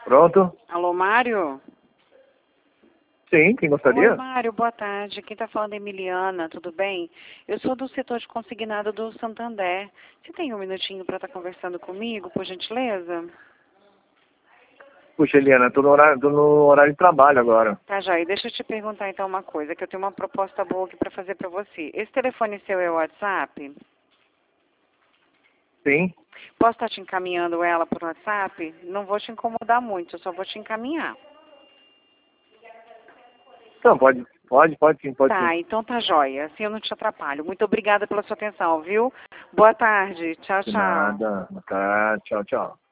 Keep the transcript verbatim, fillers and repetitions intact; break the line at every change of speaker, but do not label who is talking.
Pronto?
Alô, Mário?
Sim, quem gostaria?
Oi, Mário, boa tarde. Quem está falando é Emiliana, tudo bem? Eu sou do setor de consignado do Santander. Você tem um minutinho para estar conversando comigo, por gentileza?
Puxa, Eliana, tô no horário, tô no horário de trabalho agora.
Tá, joia. Deixa eu te perguntar então uma coisa, que eu tenho uma proposta boa aqui para fazer para você. Esse telefone seu é o WhatsApp?
Sim?
Posso estar te encaminhando ela por WhatsApp? Não vou te incomodar muito, eu só vou te encaminhar.
Não, pode, pode, pode sim, pode sim.
Tá, então tá joia. Assim eu não te atrapalho. Muito obrigada pela sua atenção, viu? Boa tarde. Tchau,
De
tchau.
nada. Tá, tchau, tchau.